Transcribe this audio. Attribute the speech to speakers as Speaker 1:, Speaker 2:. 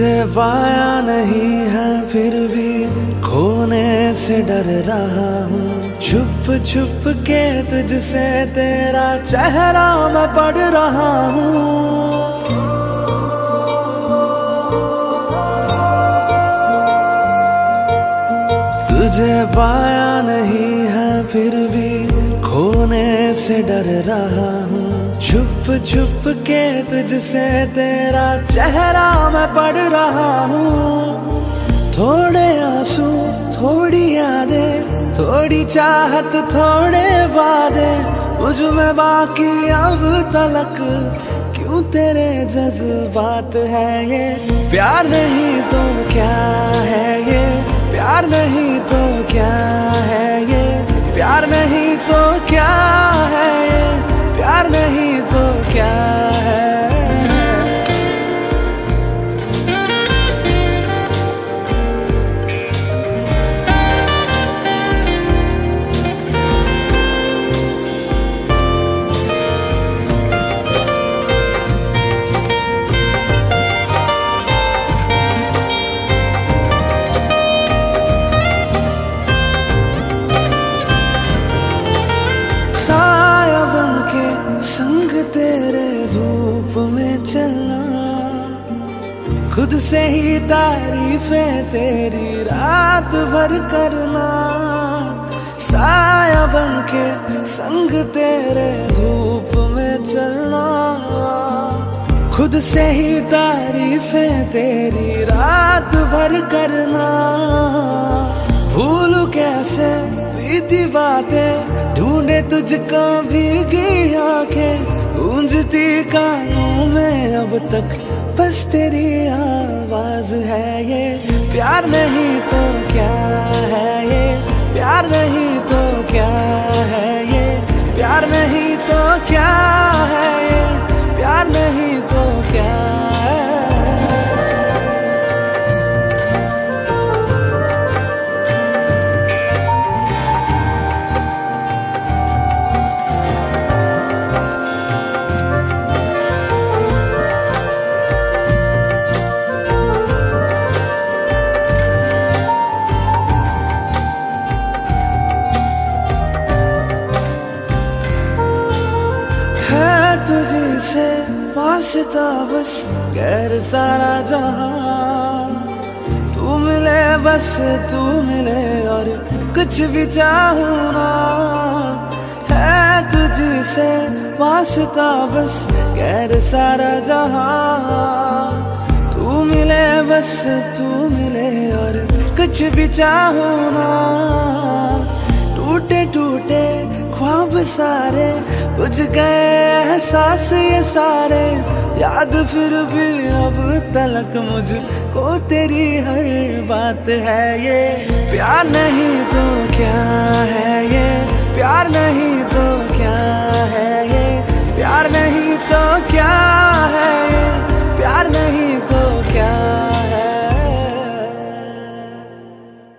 Speaker 1: तुझे पाया नहीं है फिर भी खोने से डर रहा हूँ। छुप छुप के तुझसे तेरा चेहरा मैं पढ़ रहा हूँ। तुझे पाया नहीं है फिर भी खोने से डर रहा हूँ। छुप छुप के तुझसे तेरा चेहरा मैं पढ़ रहा हूँ। थोड़े आंसू थोड़ी यादें थोड़ी चाहत थोड़े वादे मुझ में बाकी अब तलक क्यों तेरे जज्बात है ये। प्यार नहीं तो क्या है ये, प्यार नहीं तो क्या है ये, प्यार नहीं तो क्या है ये, प्यार नहीं तो क्या है। संग तेरे धूप में चलना, खुद से ही तारीफें तेरी रात भर करना। साया बन के संग तेरे धूप में चलना, खुद से ही तारीफें तेरी रात भर करना। भूलूं कैसे बीती बातें ढूंढे तुझको भीगी आंखें, गूंजती कानों में अब तक बस तेरी आवाज है ये। प्यार नहीं तो क्या है ये, प्यार नहीं तो क्या है ये, प्यार नहीं तो क्या है ये, प्यार नहीं तो क्या है। तुझी से वास्ता बस गैर सारा जहां, तू मिले बस तू मिले और कुछ भी चाहूं ना। है तुझी से वास्ता बस गैर सारा जहां, तू मिले बस तू मिले और कुछ भी चाहूं ना। टूटे टूटे ख्वाब सारे बुझ गए एहसास ये सारे, याद फिर भी अब तलक मुझको तेरी हर बात है ये। प्यार नहीं तो क्या है ये, प्यार नहीं तो क्या है ये, प्यार नहीं तो क्या